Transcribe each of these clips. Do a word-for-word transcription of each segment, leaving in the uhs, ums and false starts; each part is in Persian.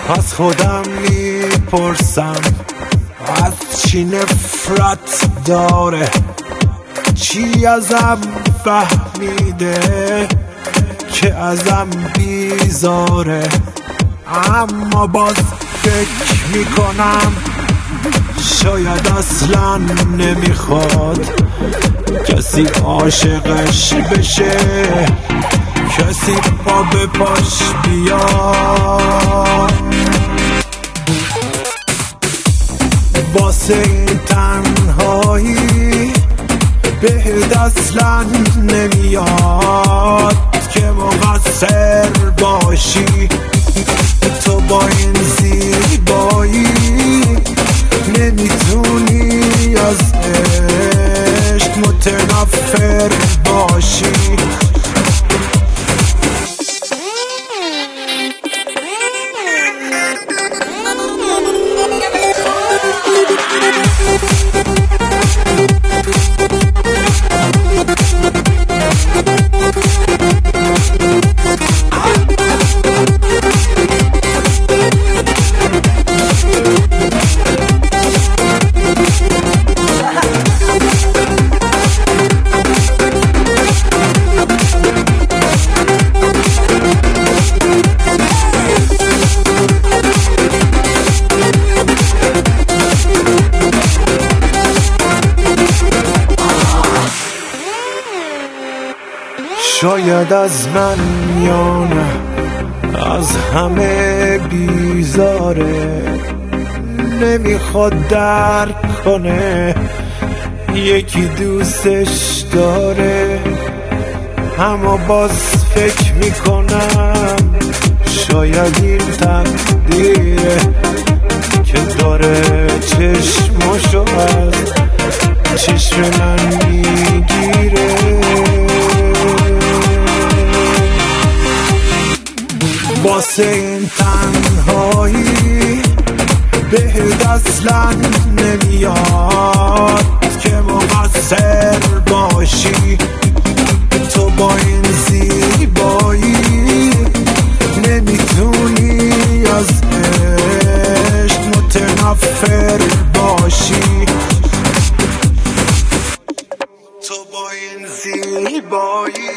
از خودم میپرسم از چی نفرت داره، چی ازم فهمیده که ازم بیزاره. اما باز فکر میکنم شاید اصلا نمیخواد کسی عاشقش بشه، کسی پا به پاش بیاد. واسه این تنهایی بهت اصلا نمیاد که مقصر باشی. تو با این زیبایی نمیتونی از عشق متنفر باشی. شاید از من یا نه از همه بیزاره، نمیخواد درک کنه یکی دوستش داره. اما باز فکر میکنم شاید این تقدیره که داره چشماشو از چشم من میگیره. واسه این تنهایی بهت اصلا نمیاد که مقصر باشی. تو با این زیبایی نمیتونی از عشق متنفر باشی. تو با این زیبایی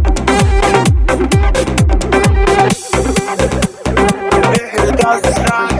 that's not